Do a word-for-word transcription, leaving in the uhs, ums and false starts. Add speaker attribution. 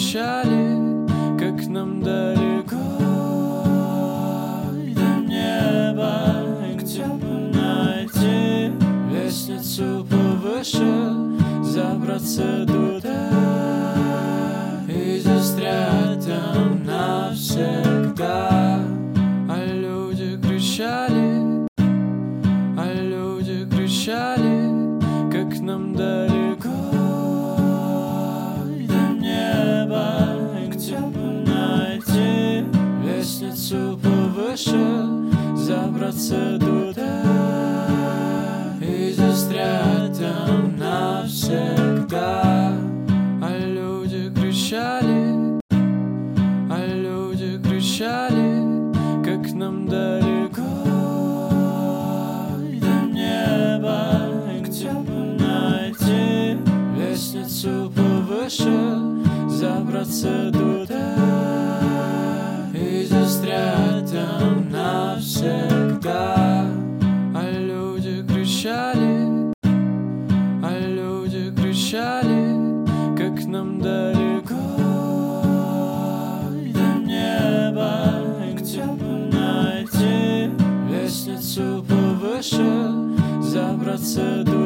Speaker 1: кричали, как нам далеко до неба, где бы найти лестницу повыше, забраться туда и застрять там навсегда. А люди кричали, а люди кричали, как нам далеко до неба, где бы найти лестницу повыше, забраться туда и застрять там навсегда. А люди кричали, а люди кричали, как нам далеко до неба, где бы найти лестницу повыше, забраться туда и застрять там навсегда. А люди кричали, а люди кричали, как нам далеко до неба, где бы найти лестницу повыше, забраться туда